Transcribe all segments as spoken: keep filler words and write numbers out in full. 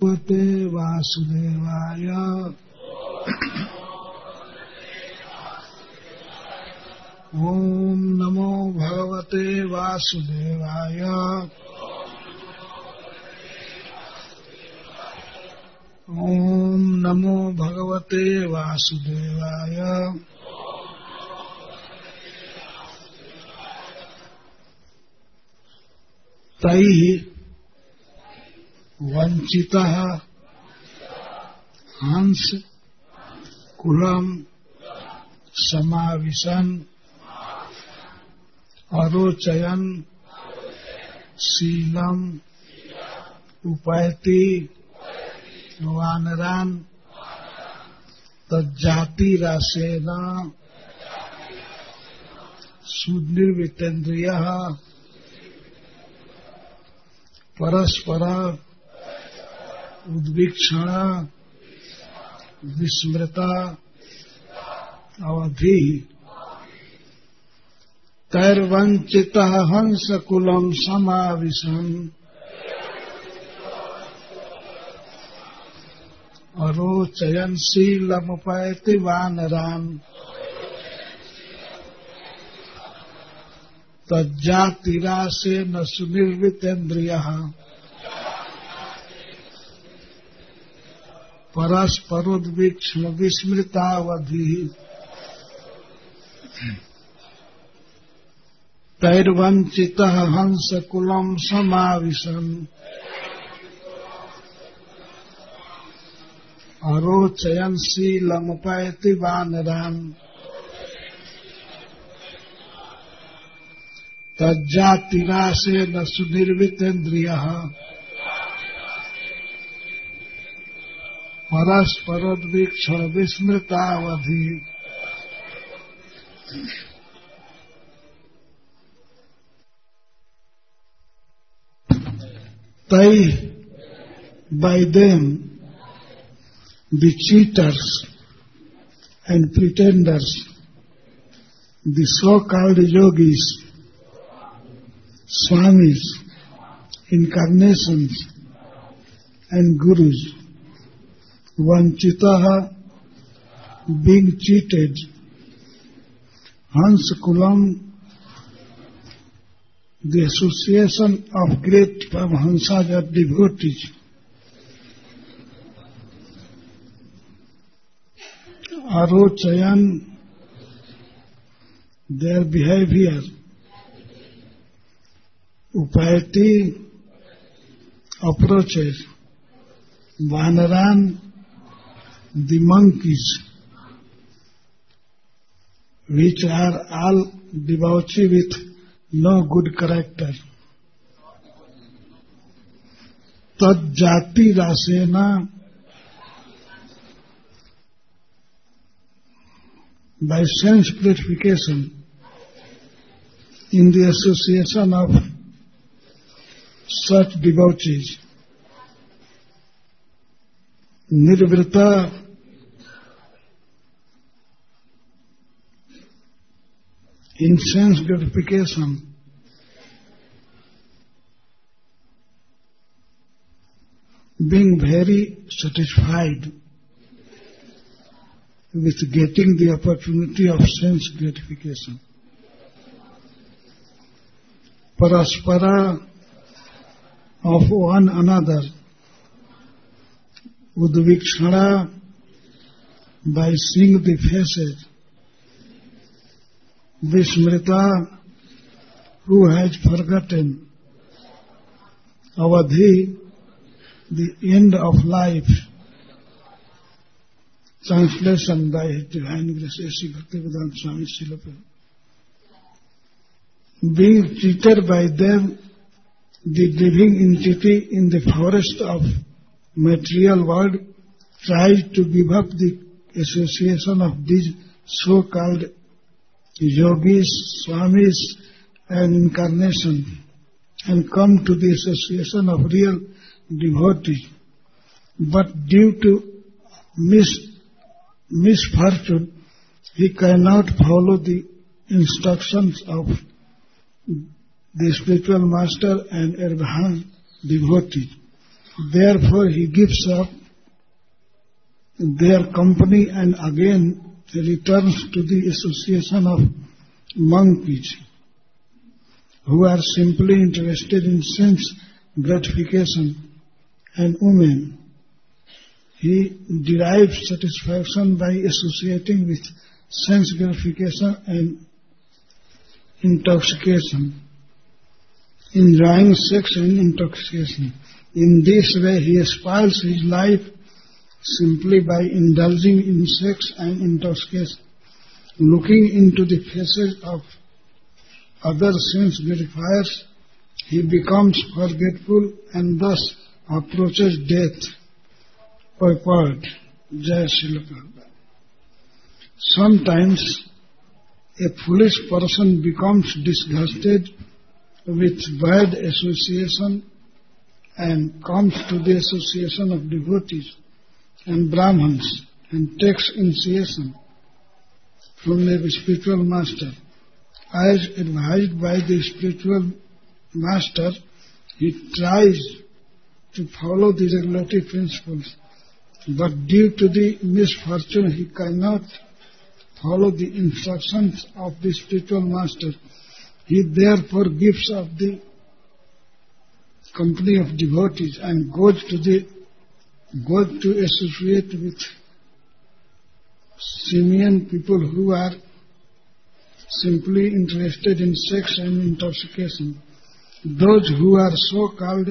भगवते वासुदेवाय। ओम नमो भगवते वासुदेवाय। ओम नमो भगवते वासुदेवाय। तैः वंचितः हंस कुलम समाविशन अरोचयन शीलम उपैति वानरान तज्जातिरासेन सुनिर्वितेन्द्रियः परस्पर उद्वीक्षण विस्मृता अवधि तैर्वंचितः हंसकुलं समाविशन् अरोचयन् शीलमुपैति वानरान् तज्जातिरासेन सुनिर्वितेन्द्रियः परस्परोद्वीक्षण विस्मृतावधि तैर्वंचितः हंसकुलं समाविशन् अरोचयन् शीलमुपैति वानरान् तज्जातिरासेन सुनिर्वितेन्द्रियः परस्परोद्वीक्षण विस्मृतावधि तै by them the cheaters and pretenders, the so-called yogis, swamis, incarnations and gurus, vanchitaha, being cheated, Hansakulam, the association of great Paramahansas or devotees, Arochayan, their behavior, Upayati, approaches, Vanaran, the monkeys, which are all debauchee with no good character. Tadjati rasena, by sense gratification, in the association of such debauchees, nirvrita, in sense gratification, being very satisfied with getting the opportunity of sense gratification. Paraspara, of one another. Udvikshana, by seeing the faces. Vismrita, who has forgotten. Avadhi, the end of life. Translation by His Divine Grace A C Bhaktivedanta Swami Srila Prabhupada. Being treated by them, the living entity in the forest of material world tries to give up the association of these so-called yogis, swamis and incarnation and come to the association of real devotees. But due to mis- misfortune, he cannot follow the instructions of the spiritual master and advanced devotee. Therefore he gives up their company and again returns to the association of monkeys who are simply interested in sense gratification and women. He derives satisfaction by associating with sense gratification and intoxication, enjoying sex and intoxication. In this way, he spoils his life simply by indulging in sex and intoxication, looking into the faces of other sense gratifiers. He becomes forgetful and thus approaches death. Purport. Jai Srila Prabhupada. Sometimes a foolish person becomes disgusted with bad association and comes to the association of devotees and Brahmins and takes initiation from the spiritual master. As advised by the spiritual master, he tries to follow the regulative principles, but due to the misfortune he cannot follow the instructions of the spiritual master. He therefore gives up the company of devotees and goes to the goes to associate with simian people who are simply interested in sex and intoxication. Those who are so-called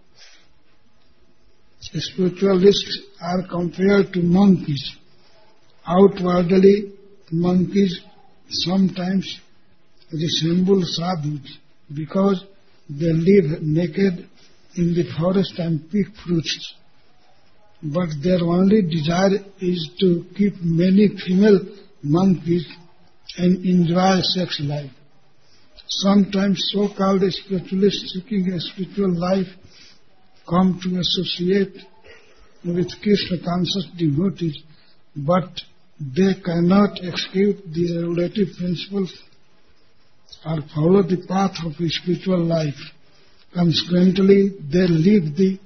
spiritualists are compared to monkeys. Outwardly, monkeys sometimes resemble sadhus because they live naked in the forest and pick fruits. But their only desire is to keep many female monkeys and enjoy sex life. Sometimes so-called spiritualists seeking a spiritual life come to associate with Krishna-conscious devotees, but they cannot escape the regulative principles or follow the path of a spiritual life. Consequently, they leave the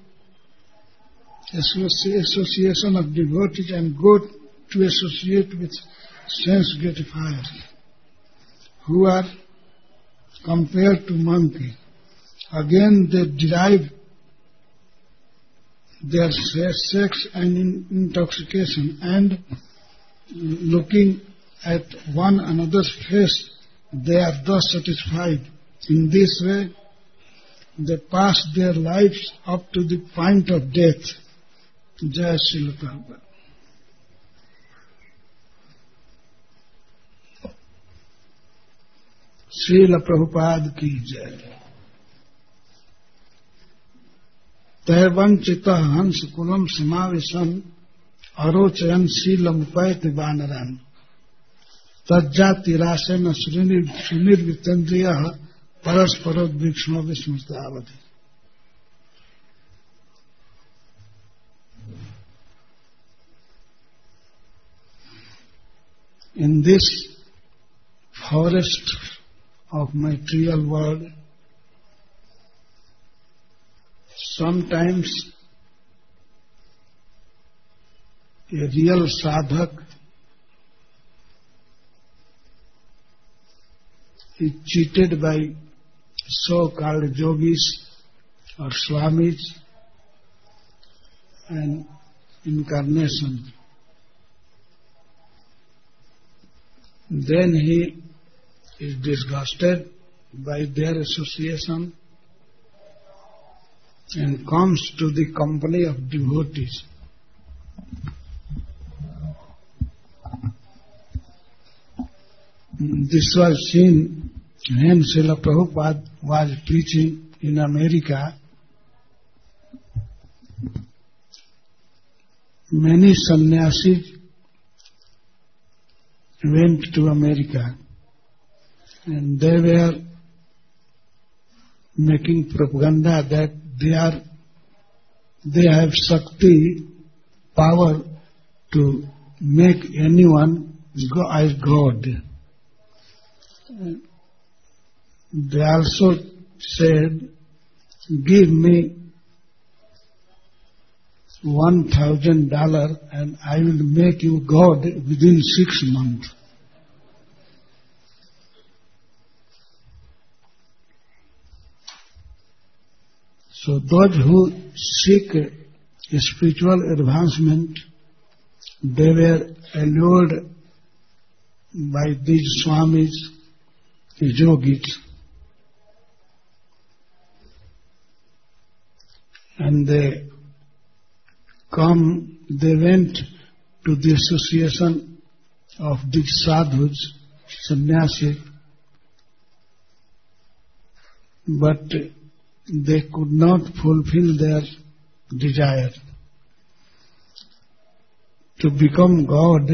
association of devotees and go to associate with sense gratifiers, who are compared to monkeys. Again, they derive their sex and intoxication, and looking at one another's face, they are thus satisfied. In this way, they pass their lives up to the point of death. Jai Srila Prabhupada. Srila Prabhupada ki jai. Taivanchita hans kulam samavisan arochayan silam upayati vanaran tajjati rasena sunirvitandriya parasparod vikshma vismustavati. In this forest of material world, sometimes a real sadhak is cheated by so-called yogis or swamis and incarnation. Then he is disgusted by their association and comes to the company of devotees. This was seen when Srila Prabhupada was preaching in America. Many sannyasis went to America and they were making propaganda that they are they have Shakti power to make anyone go as God. They also said, give me one thousand dollars and I will make you God within six months. So those who seek spiritual advancement, they were allured by these Swamis, yogis, and they come, they went to the association of these sadhus, sannyasis, but they could not fulfill their desire. To become God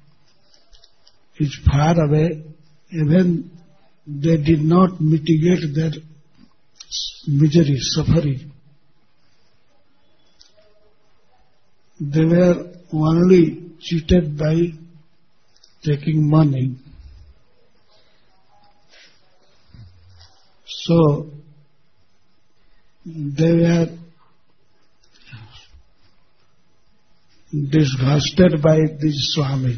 is far away. Even they did not mitigate their misery, suffering. They were only cheated by taking money. So they were disgusted by these Swamis.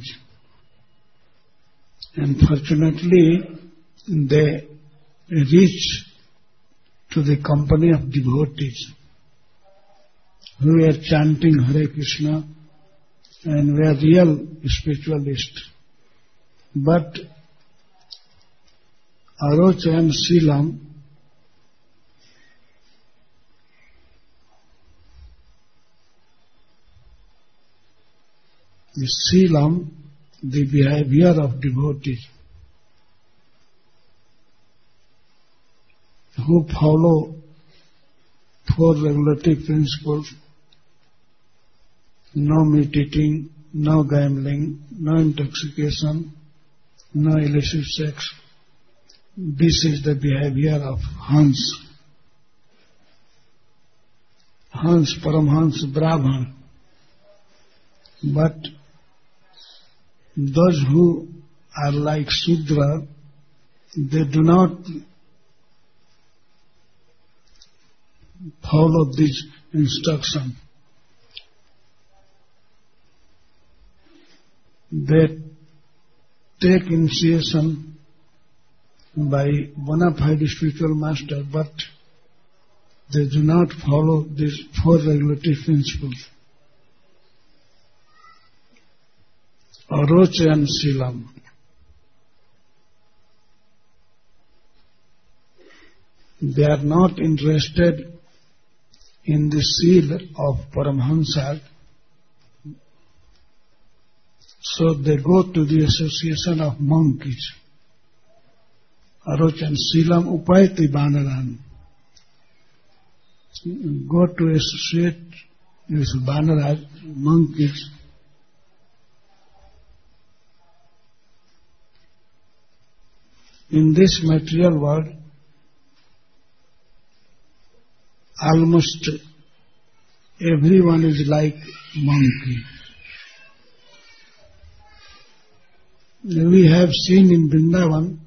And fortunately, they reached to the company of devotees who were chanting Hare Krishna and were real spiritualists. But Arocha and Silam, the Silam, the behavior of devotees who follow four regulative principles: no meat eating, no gambling, no intoxication, no illicit sex. This is the behavior of Hans. Hans, Paramhans, Brahman. But those who are like Sudra, they do not follow this instruction. They take initiation by bona fide spiritual master, but they do not follow these four regulative principles. Arocha and Silam. They are not interested in the seal of Paramhansa, so they go to the association of monkeys. Arocha and Silam Upayati Banaran. Go to associate with Banaraj, monkeys. In this material world, almost everyone is like monkey. We have seen in Vrindavan,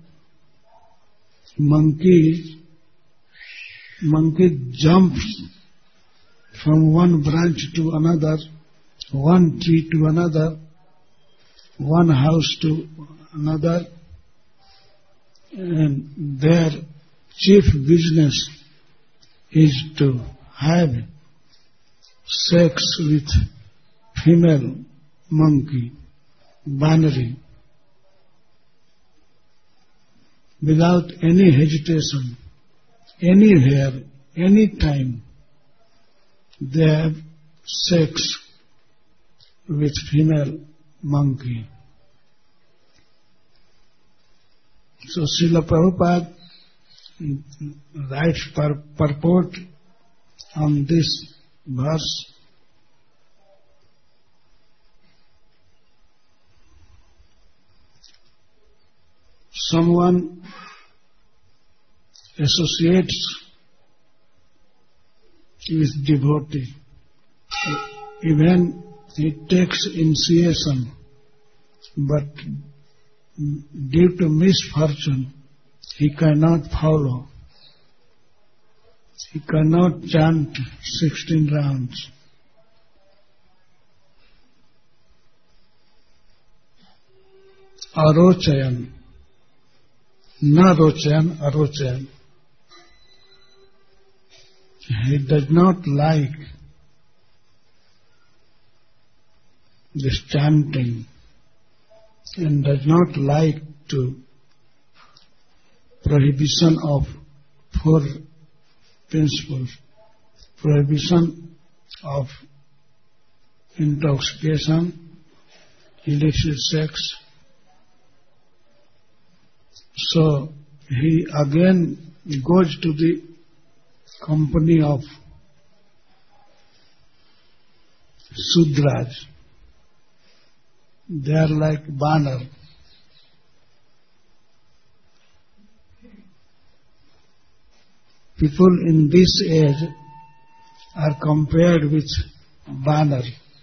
monkeys, monkey jumps from one branch to another, one tree to another, one house to another, and their chief business is to have sex with female monkey, Banari, without any hesitation, anywhere, any time. They have sex with female monkey. So Srila Prabhupada writes pur- purport on this verse. Someone associates with devotee, even he takes initiation, but due to misfortune, he cannot follow. He cannot chant sixteen rounds. arochayan. Na rochayan, arochayan. He does not like this chanting and does not like to prohibition of four principles, prohibition of intoxication, illicit sex. So he again goes to the company of Sudras. They are like Banar. People in this age are compared with Banar.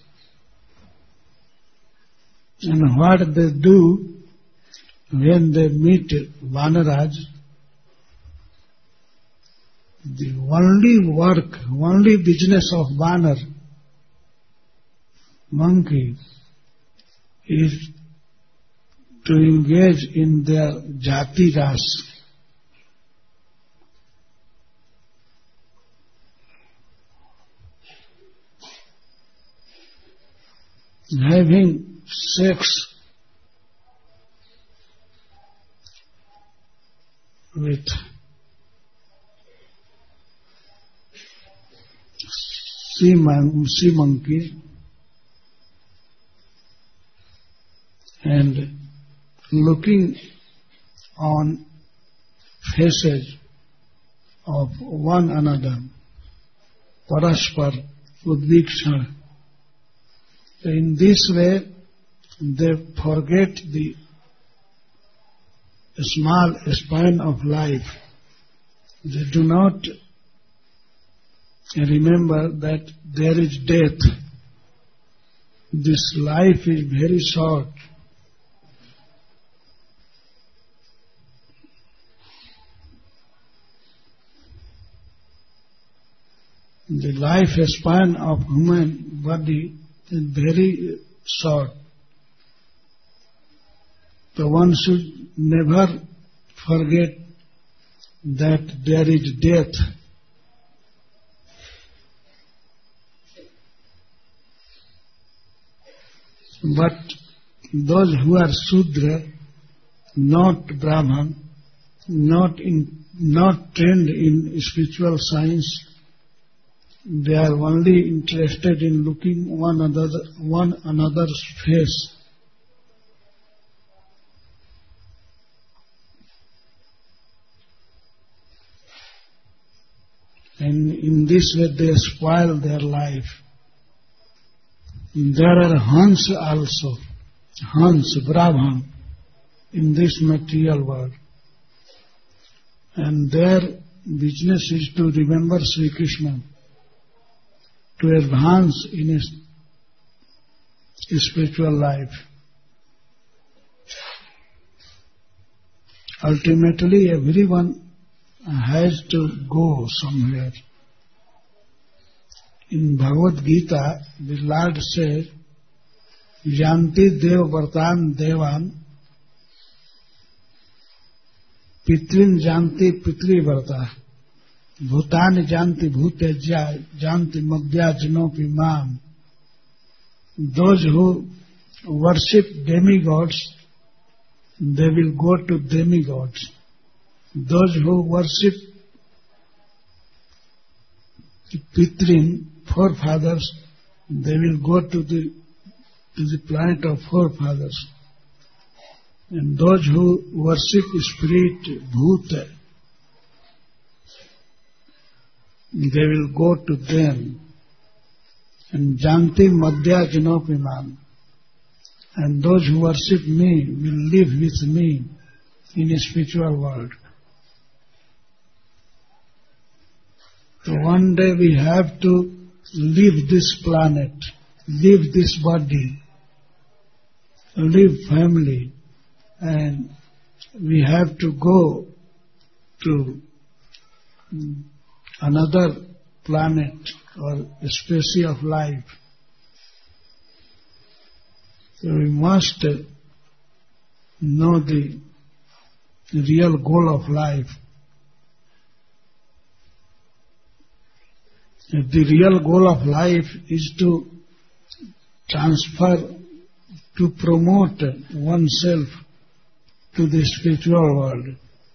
And what they do when they meet Vanaraj, the only work, only business of Banar, monkey, is to engage in their jati ras. Having sex with sea, mon- sea monkeys and looking on faces of one another, paraspar udvikshana. In this way, they forget the small span of life. They do not remember that there is death. This life is very short. The life span of human body is very short. So one should never forget that there is death. But those who are Sudra, not Brahman, not in, not trained in spiritual science, they are only interested in looking one another, one another's face. And in this way they spoil their life. There are Hans also, Hans, Brahman, in this material world. And their business is to remember Sri Krishna, to advance in his, his spiritual life. Ultimately, everyone has to go somewhere. In Bhagavad Gita, the Lord says, Yanti Dev Vartan Devan, Pitrin Janti Pitri Varta, Bhutani Janti Bhutejya, Janti Madhya Janopi Mam. Those who worship demigods, they will go to demigods. Those who worship Pitrin, forefathers, they will go to the to the planet of forefathers. And those who worship spirit, Bhuta, they will go to them. And Janti Madhya Janopiman. And those who worship me will live with me in a spiritual world. So one day we have to leave this planet, leave this body, leave family, and we have to go to another planet or a species of life. So we must know the real goal of life. If the real goal of life is to transfer, to promote oneself to the spiritual world,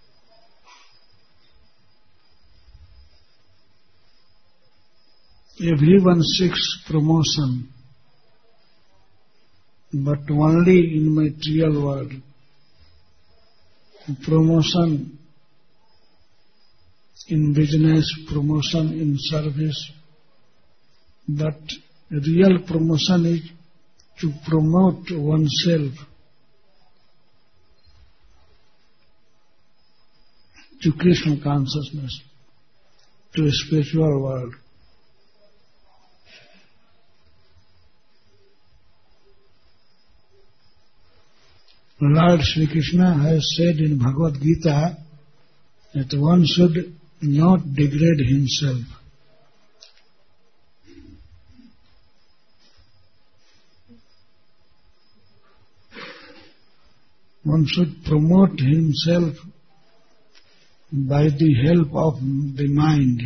everyone seeks promotion, but only in material world. Promotion in business, promotion in service, but real promotion is to promote oneself to Krishna consciousness, to a spiritual world. Lord Sri Krishna has said in Bhagavad Gita that one should not degrade himself. One should promote himself by the help of the mind.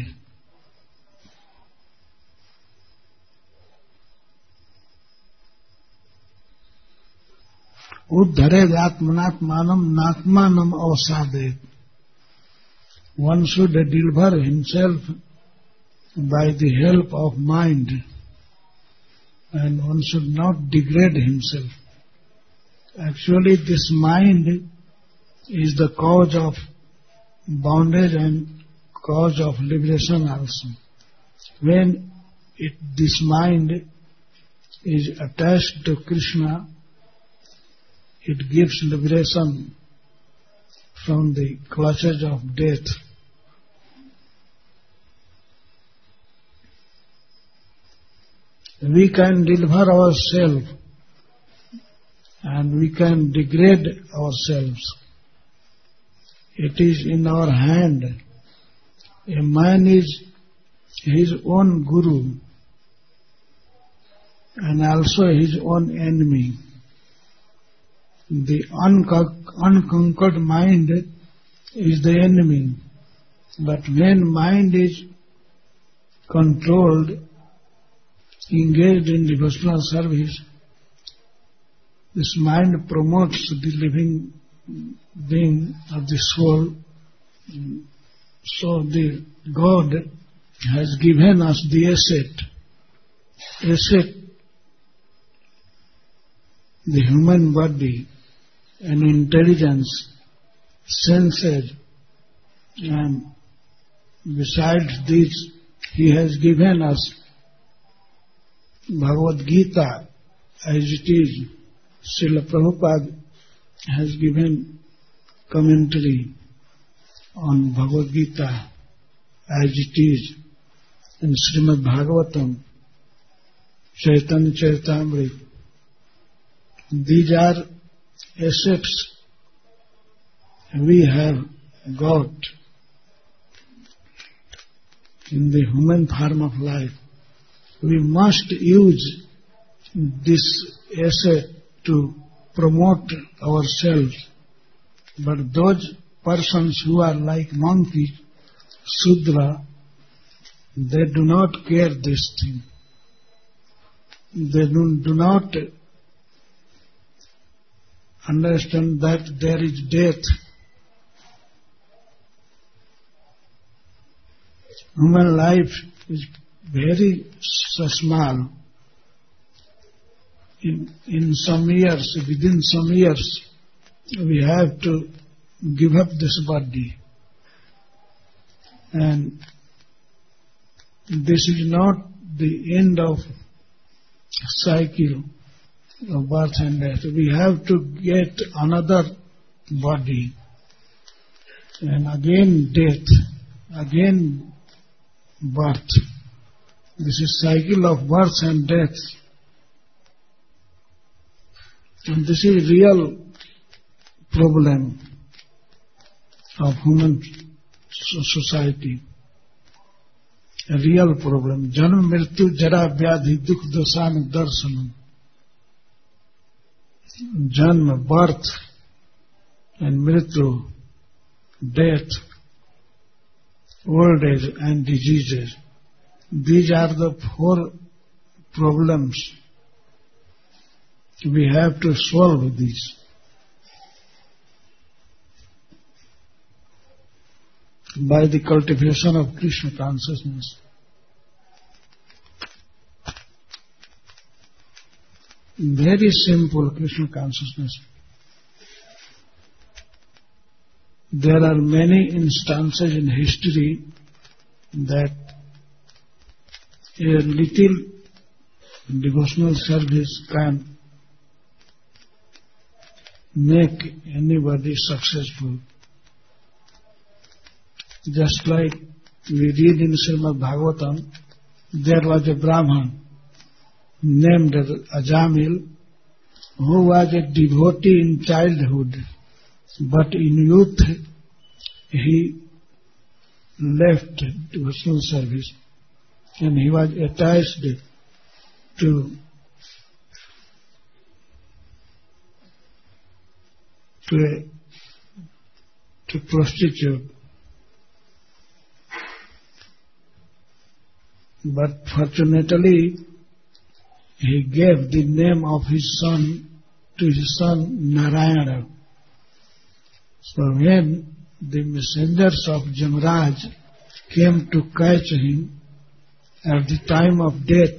Uddhared atmanatmanam natmanam avasadet. One should deliver himself by the help of mind, and one should not degrade himself. Actually, this mind is the cause of bondage and cause of liberation also. When it, this mind is attached to Krishna, it gives liberation from the clutches of death. We can deliver ourselves and we can degrade ourselves. It is in our hand. A man is his own guru and also his own enemy. The unconquered mind is the enemy. But when mind is controlled, engaged in devotional service, this mind promotes the living being of the soul. So the God has given us the asset, asset, the human body, and intelligence, senses, and besides this, He has given us Bhagavad Gita as it is. Srila Prabhupada has given commentary on Bhagavad Gita as it is in Srimad Bhagavatam, Chaitanya Charitamrita. These are assets we have got in the human form of life. We must use this asset to promote ourselves. But those persons who are like monkeys, Sudra, they do not care this thing. They do, do not understand that there is death. Human life is very small. In, in some years, within some years, we have to give up this body. And this is not the end of cycle of birth and death. We have to get another body. And again death, again birth. This is cycle of birth and death. And this is real problem of human society. A real problem. Janam mrityu jara vyadhi dukh dosan darsanam. Janma, birth, and mrityu, death, old age and diseases. These are the four problems. We have to solve these. By the cultivation of Krishna consciousness. Very simple Krishna consciousness. There are many instances in history that a little devotional service can make anybody successful. Just like we read in Srimad Bhagavatam, there was a Brahman named Ajamil who was a devotee in childhood, but in youth he left devotional service and he was attached to to, a, to prostitute. But fortunately, he gave the name of his son to his son Narayana. So when the messengers of Jamraj came to catch him at the time of death,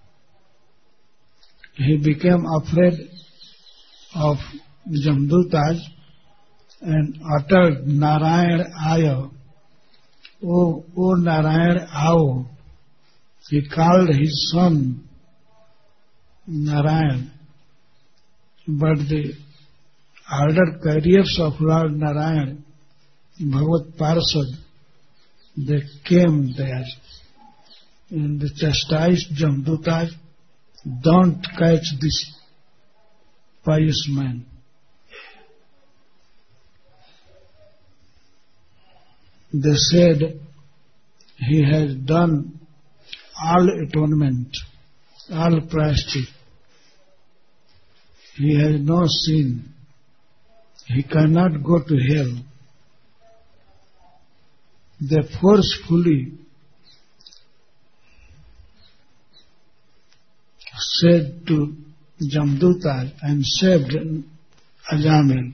he became afraid of Jamdutaj and uttered Narayan Aya. O, O Narayan Ao. He called his son Narayan, but the elder carriers of Lord Narayan, Bhagavad Parsad, they came there and they chastised Jamdutaj, don't catch this pious man. They said he has done all atonement, all prashchit. He has no sin. He cannot go to hell. They forcefully said to Jamdutaj and saved Ajamil.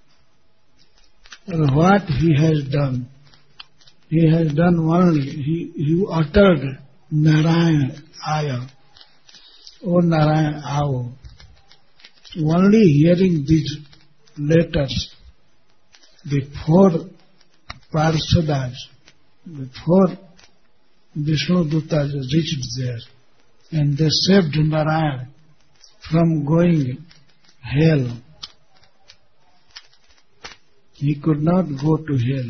What he has done? He has done only, he, he uttered Narayan Aya, O Narayan Ao. Only hearing these letters, the four Parsadas, the four Vishnu Dutas reached there and they saved Narayan from going hell. He could not go to hell.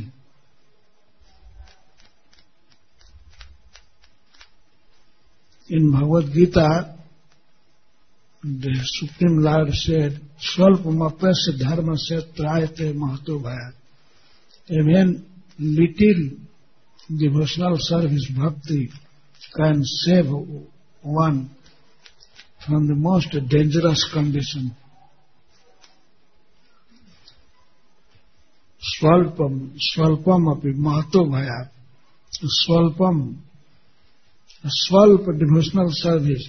In Bhagavad Gita, the Supreme Lord said, Svalpamapasya dharmasya trayate mahato bhayat. Even little devotional service bhakti can save one from the most dangerous condition. Svalpam, Svalpam api mahato bhayat. Svalpam, a Svalpa devotional service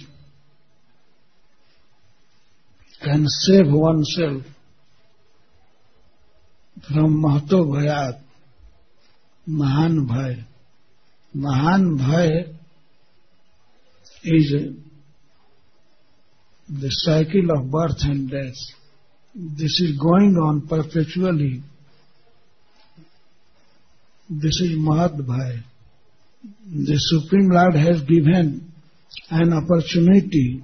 can save oneself from Mahato Bhayat, Mahan Bhay. Mahan Bhay is the cycle of birth and death. This is going on perpetually. This is Mahat Bhay. The Supreme Lord has given an opportunity,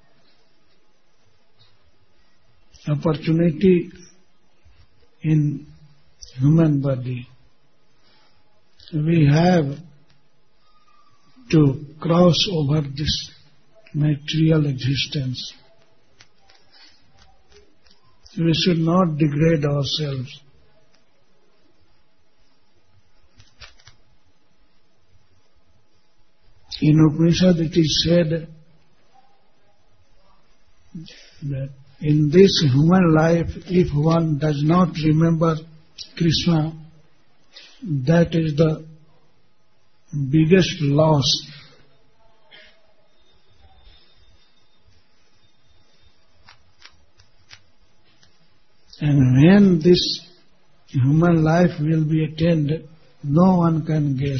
opportunity in human body. We have to cross over this material existence. We should not degrade ourselves. In Upanishad it is said that in this human life, if one does not remember Krishna, that is the biggest loss. And when this human life will be attained, no one can guess.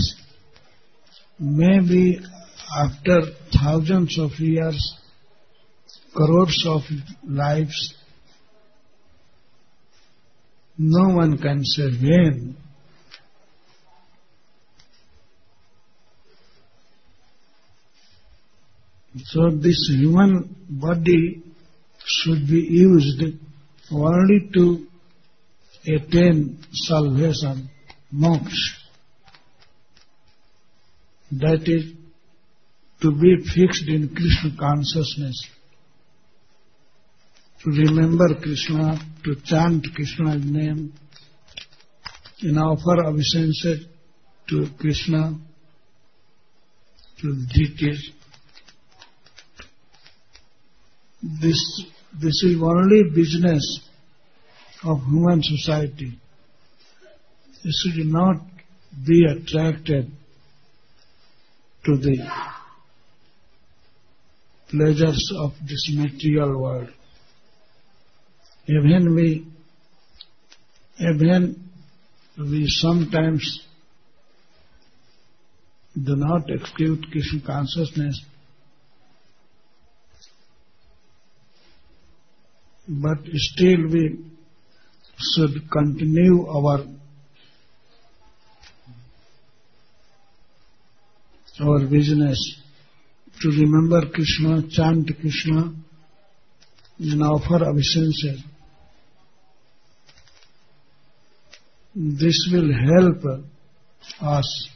Maybe after thousands of years, crores of lives, no one can say when. So this human body should be used only to attain salvation, moksha. That is to be fixed in Krishna consciousness, to remember Krishna, to chant Krishna's name, and offer obeisances to Krishna, to the deities. This, this is only business of human society. You should not be attracted to the pleasures of this material world. Even we, even we sometimes do not execute Krishna consciousness, but still we should continue our our business to remember Krishna, chant Krishna, and offer obeisances. This will help us.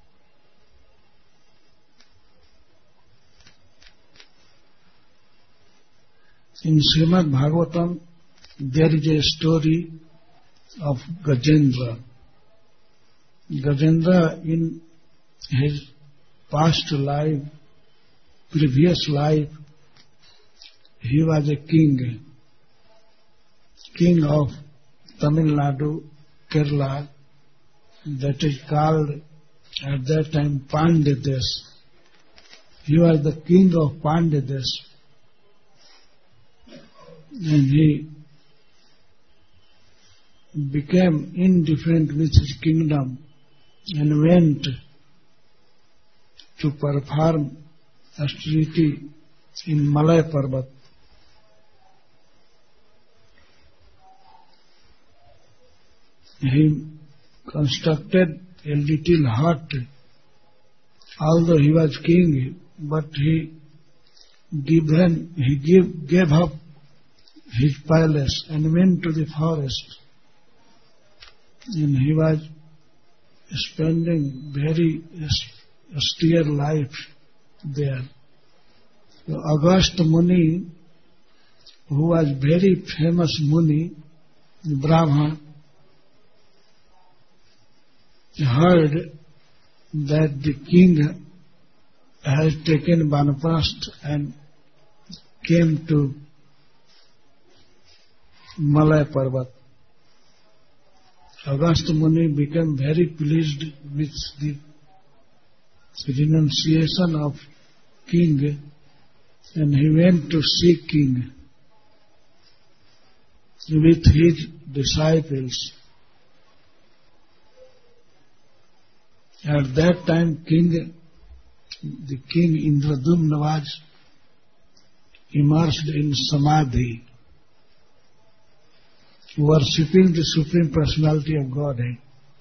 In Srimad Bhagavatam, there is a story of Gajendra. Gajendra, in his past life, previous life, he was a king, king of Tamil Nadu, Kerala, that is called at that time Pandyadesh. He was the king of Pandyadesh. And he became indifferent with his kingdom and went to perform austerity in Malay Parbat. He constructed a little hut, although he was king, but he given, he gave, gave up his palace and went to the forest. And he was spending very austere life there. So Agastya Muni, who was very famous Muni, Brahma, heard that the king has taken Banaprast and came to Malay Parvat. Agastya Muni became very pleased with the renunciation of king, and he went to see king with his disciples. At that time, king, the king Indradumna was immersed in samadhi, worshipping the Supreme Personality of Godhead.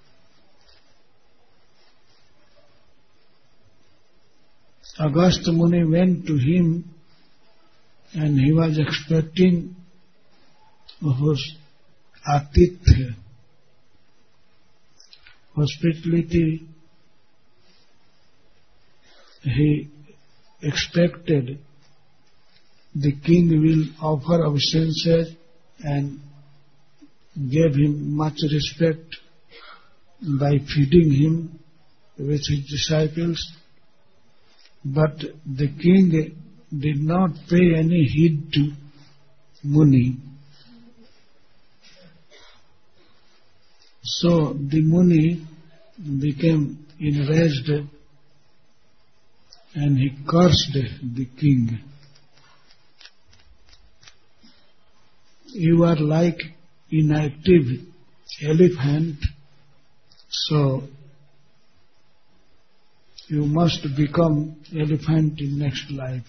Agastya Muni went to him and he was expecting his atithya, hospitality. He expected the king will offer obeisances and gave him much respect by feeding him with his disciples. But the king did not pay any heed to Muni. So the Muni became enraged and he cursed the king. You are like inactive elephant, so you must become elephant in next life.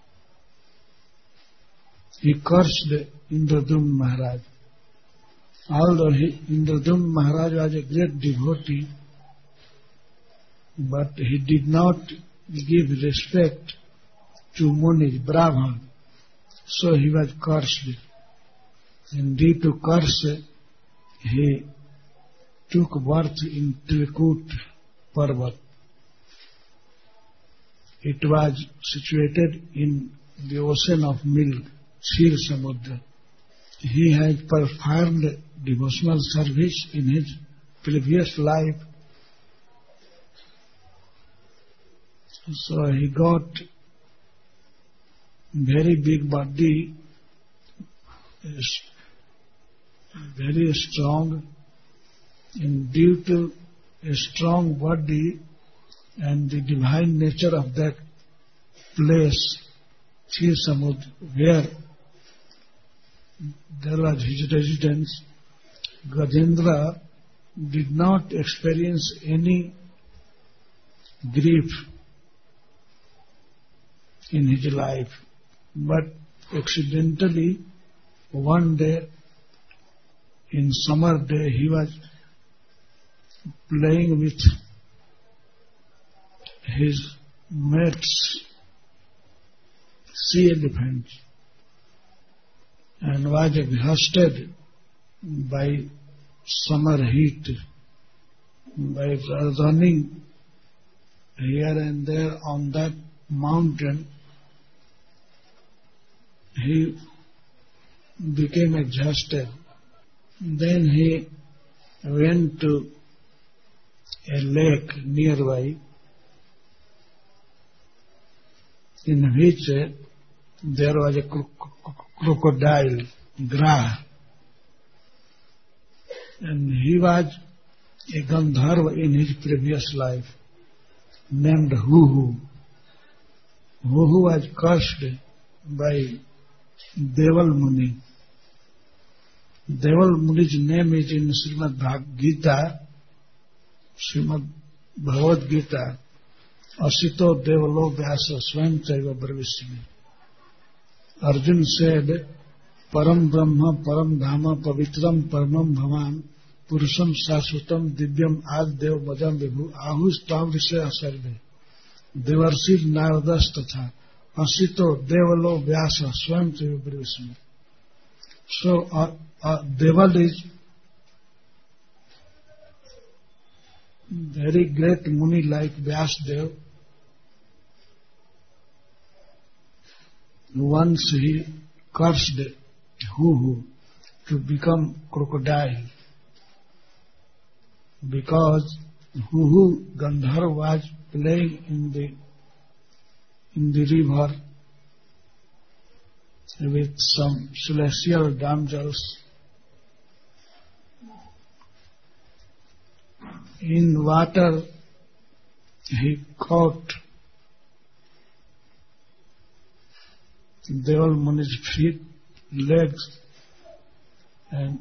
He cursed Indradumna Maharaj. Although he, Indradumna Maharaj was a great devotee, but he did not give respect to Munis, Brahman, so he was cursed. And due to curse, he took birth in Trikut Parvat. It was situated in the ocean of milk, Shir Samudra. He had performed devotional service in his previous life. So he got very big body, very strong, and due to a strong body and the divine nature of that place, Shir Samudra, where there was his residence, Gajendra did not experience any grief in his life, but accidentally one day, in summer day, he was playing with his mates, sea elephants, and was exhausted by summer heat, by running here and there on that mountain. He became exhausted. Then he went to a lake nearby, in which there was a crocodile, Grah, and he was a Gandharva in his previous life, named Huhu. Huhu was cursed by Deval Muni. Deval Muni's name is in Srimad Bhagavad Gita, Srimad Bhagavad Gita, Asito Devalo Vyasa Swam Chaiva Brahvismi. Arjun said, Param Brahma, Param Dhama, Pavitram, Paramam Bhavan, Purusham Saswatam, Divyam Ad Dev Madam Vibhu, Ahus Tam Visaya Sarve, Devarsiv Naradas Tatha, Asito Devalo Vyasa Swam Chaiva Brahvismi. So, uh, uh, Deval is very great Muni like Vyasdev. Once he cursed Huhu to become crocodile, because Huhu Gandharva was playing in the in the river with some celestial damsels. In water he caught Deval Muni's feet, legs, and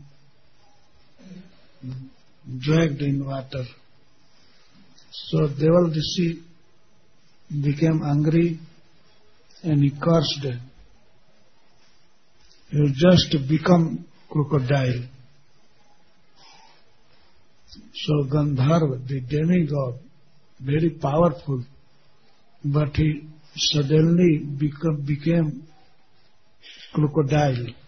dragged in water. So Deval Rishi became angry and he cursed him. You just become crocodile. So Gandharva, the demigod, very powerful, but he suddenly become, became crocodile.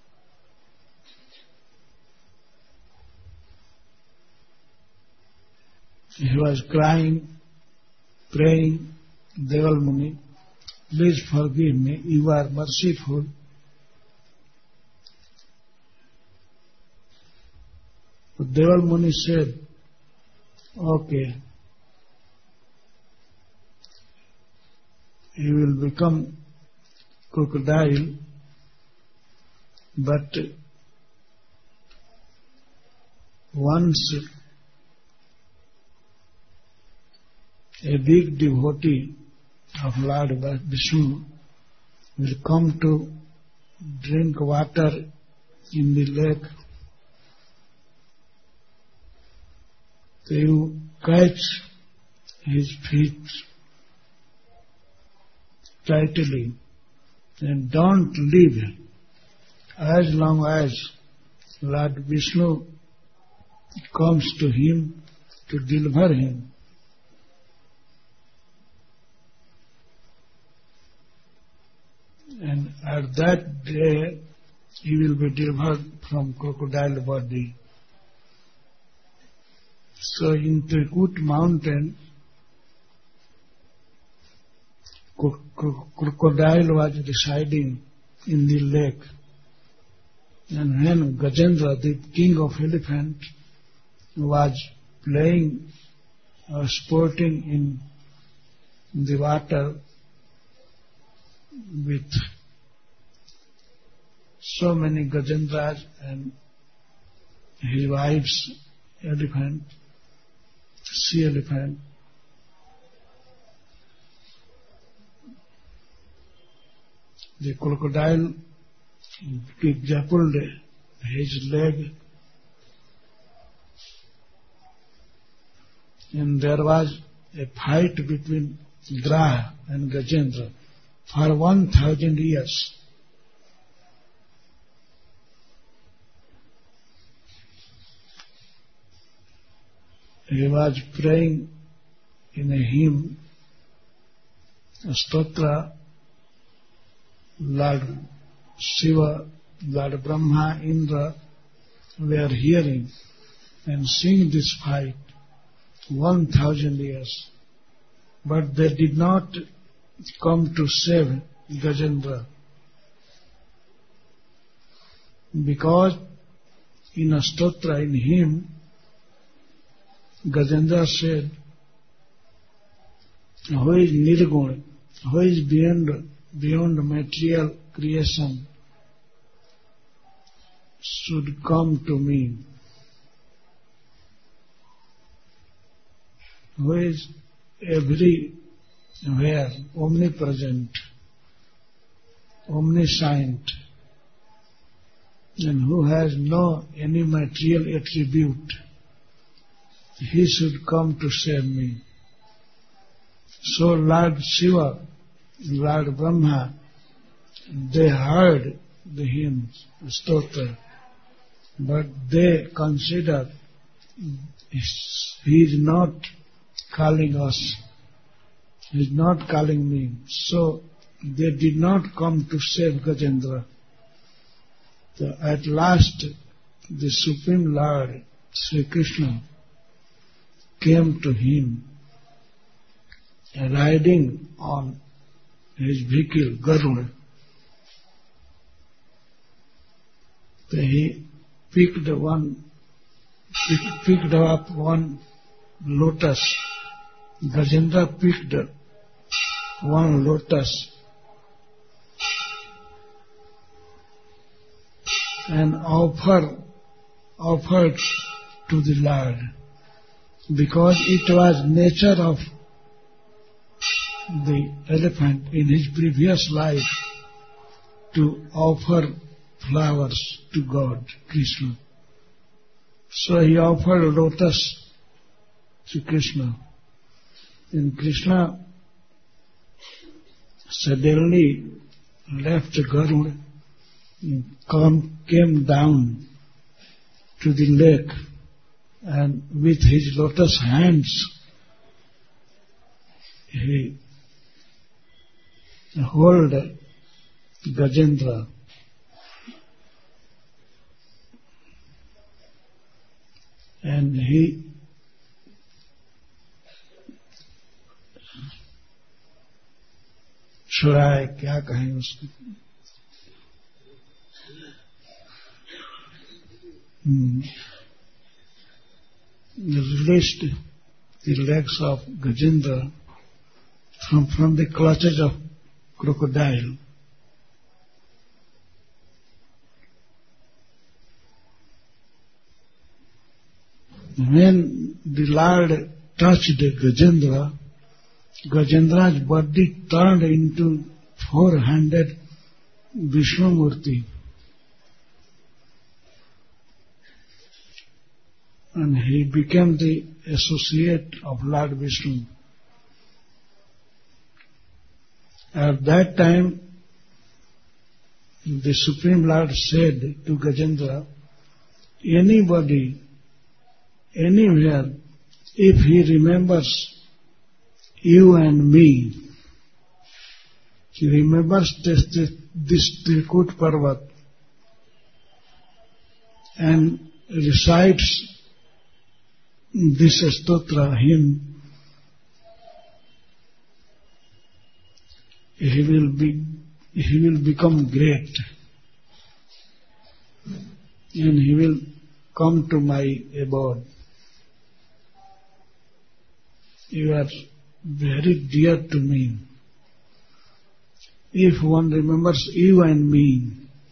He was crying, praying, Deval Muni, please forgive me, you are merciful. But Deval Muni said, okay, you will become crocodile, But once a big devotee of Lord Vishnu will come to drink water in the lake, so you catch his feet tightly and don't leave him as long as Lord Vishnu comes to him to deliver him. And at that day he will be delivered from crocodile body. So in Trikut mountain, crocodile was residing in the lake. And when Gajendra, the king of elephants, was playing or sporting in the water with so many Gajendras and his wife's elephant, sea elephant, the crocodile pulled his leg, and there was a fight between Graha and Gajendra for one thousand years. He was praying in a hymn, a stotra, Lord Shiva, Lord Brahma, Indra were hearing and seeing this fight one thousand years. But they did not come to save Gajendra, because in a stotra, in hymn, Gajendra said, who is Nirguna, who is beyond, beyond material creation, should come to me. Who is everywhere, omnipresent, omniscient, and who has no any material attribute, he should come to save me. So Lord Shiva, Lord Brahma, they heard the hymns, the stotra, but they considered he is not calling us, he is not calling me. So they did not come to save Gajendra. So at last the Supreme Lord, Sri Krishna, came to him riding on his vehicle, Garuda. So he picked one, picked up one lotus. Gajendra picked one lotus and offered, offered to the Lord, because it was nature of the elephant in his previous life to offer flowers to God, Krishna. So he offered a lotus to Krishna. And Krishna suddenly left Garuda and come, came down to the lake, and with his lotus hands he held Gajendra. And he छुड़ाए, क्या कहें उसको, hmm. released the legs of Gajendra from, from the clutches of crocodile. when the Lord touched Gajendra, Gajendra's body turned into four-handed Vishnu-murti. And he became the associate of Lord Vishnu. At that time, the Supreme Lord said to Gajendra, anybody, anywhere, if he remembers you and me, he remembers this, this, this Trikut Parvat and recites this stotra hymn, he will be, he will become great, and he will come to my abode. You are very dear to me. If one remembers you and me,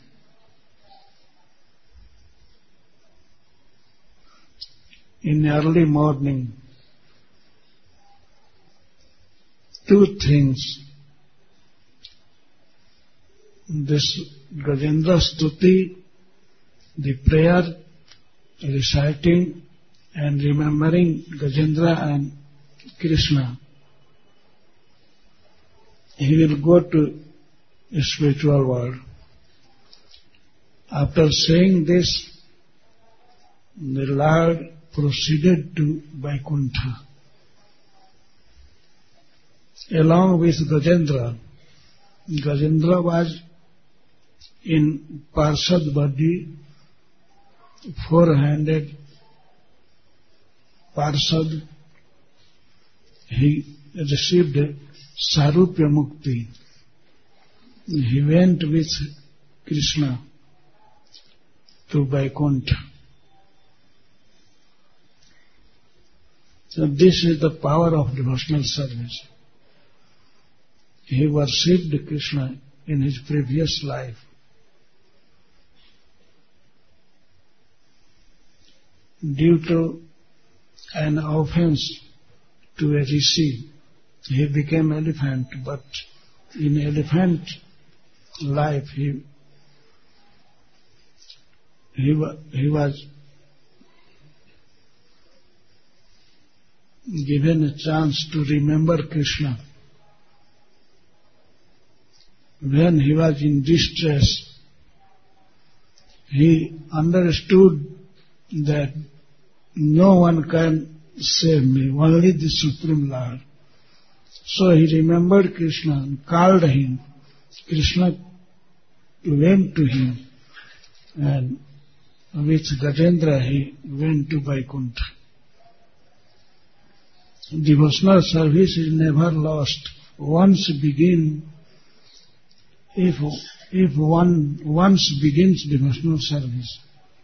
in early morning, two things. This Gajendra Stuti, the prayer, reciting and remembering Gajendra and Krishna. He will go to the spiritual world. After saying this, the Lord proceeded to Vaikuntha. Along with Gajendra, Gajendra was in Parsad body, four-handed Parsad. He received Sarupya Mukti. He went with Krishna to Vaikuntha. So this is the power of devotional service. He worshipped Krishna in his previous life. Due to an offense to a rishi, he became elephant, but in elephant life he he, he was given a chance to remember Krishna. When he was in distress, he understood that no one can save me, only the Supreme Lord. So he remembered Krishna and called him. Krishna went to him, and with Gajendra he went to Vaikuntha. Devotional service is never lost. Once begin, if if one once begins devotional service,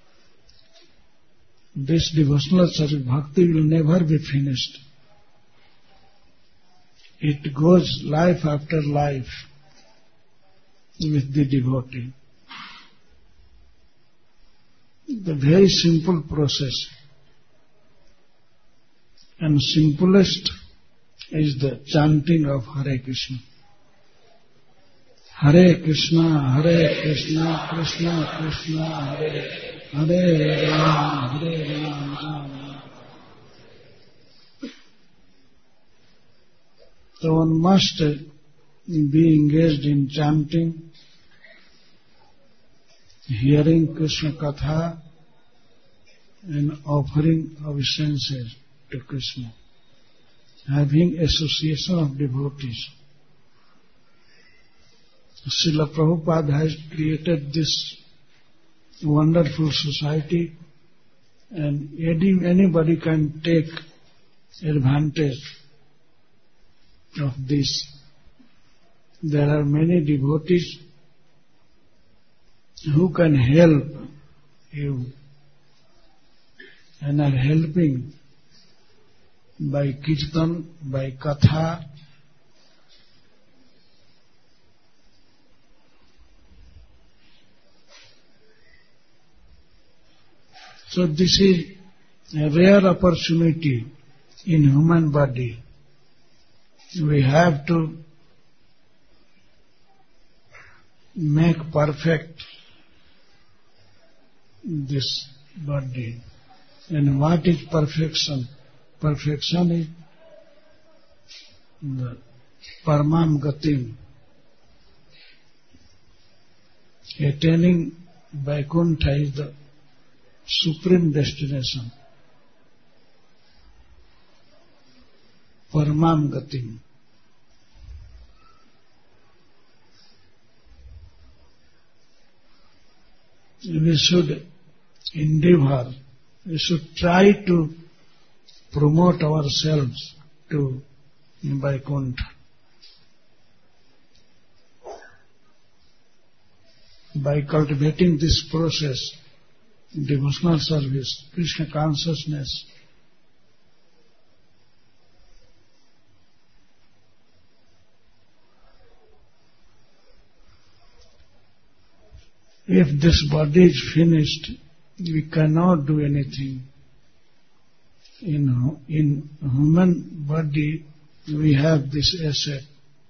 this devotional service, bhakti will never be finished. It goes life after life with the devotee. The very simple process. And simplest is the chanting of Hare Krishna. Hare Krishna, Hare Krishna, Krishna Krishna, Hare Hare Rama, Hare Rama. So one must be engaged in chanting, hearing Krishna Katha, and offering obeisances to Krishna, having association of devotees. Srila Prabhupada has created this wonderful society, and any, anybody can take advantage of this. There are many devotees who can help you and are helping by kirtan, by katha. So this is a rare opportunity in human body. We have to make perfect this body. And what is perfection? Perfection is the Paramam Gatim, attaining Vaikuntha is the supreme destination. Paramam Gatim. We should endeavor, we should try to promote ourselves to Vaikuntha. By cultivating this process, devotional service, Krishna consciousness, if this body is finished, we cannot do anything. In, in human body, we have this asset.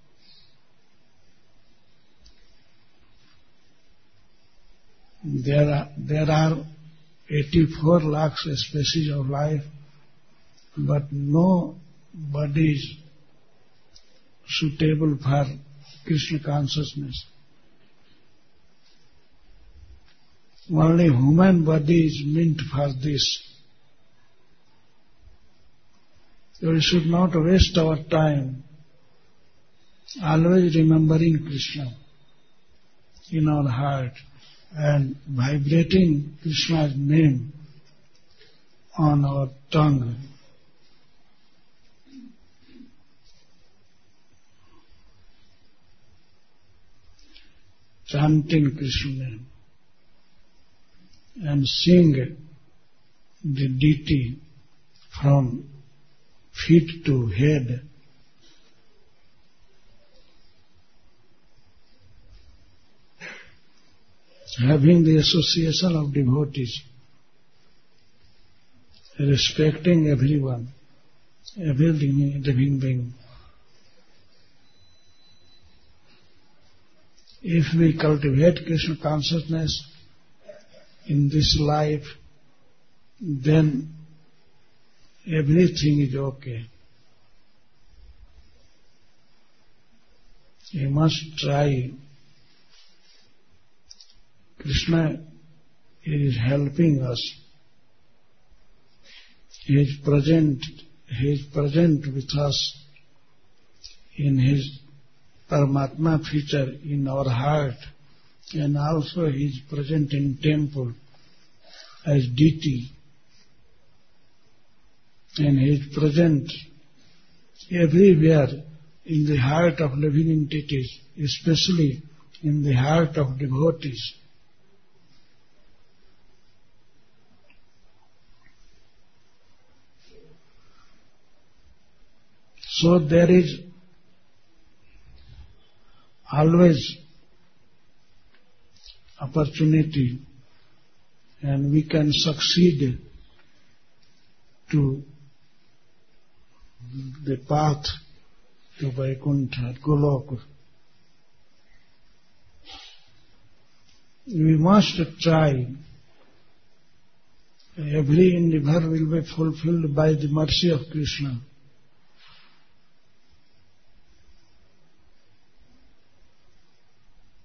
There are, there are eighty-four lakhs species of life, but no body is suitable for Krishna consciousness. Only human body is meant for this. So we should not waste our time always remembering Krishna in our heart and vibrating Krishna's name on our tongue. Chanting Krishna name and sing the deity from feet to head. Having the association of devotees, respecting everyone, every living being. If we cultivate Krishna consciousness in this life, then everything is okay. You must try. Krishna is helping us. He is present. He is present with us in His Paramatma feature in our heart, and also He is present in temple as deity, and He is present everywhere in the heart of living entities, especially in the heart of devotees. So there is always opportunity, and we can succeed to the path to Vaikuntha, Goloka. We must try. Every endeavor will be fulfilled by the mercy of Krishna.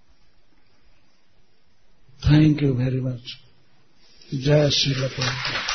Thank you very much. Jai Srila Prabhupada.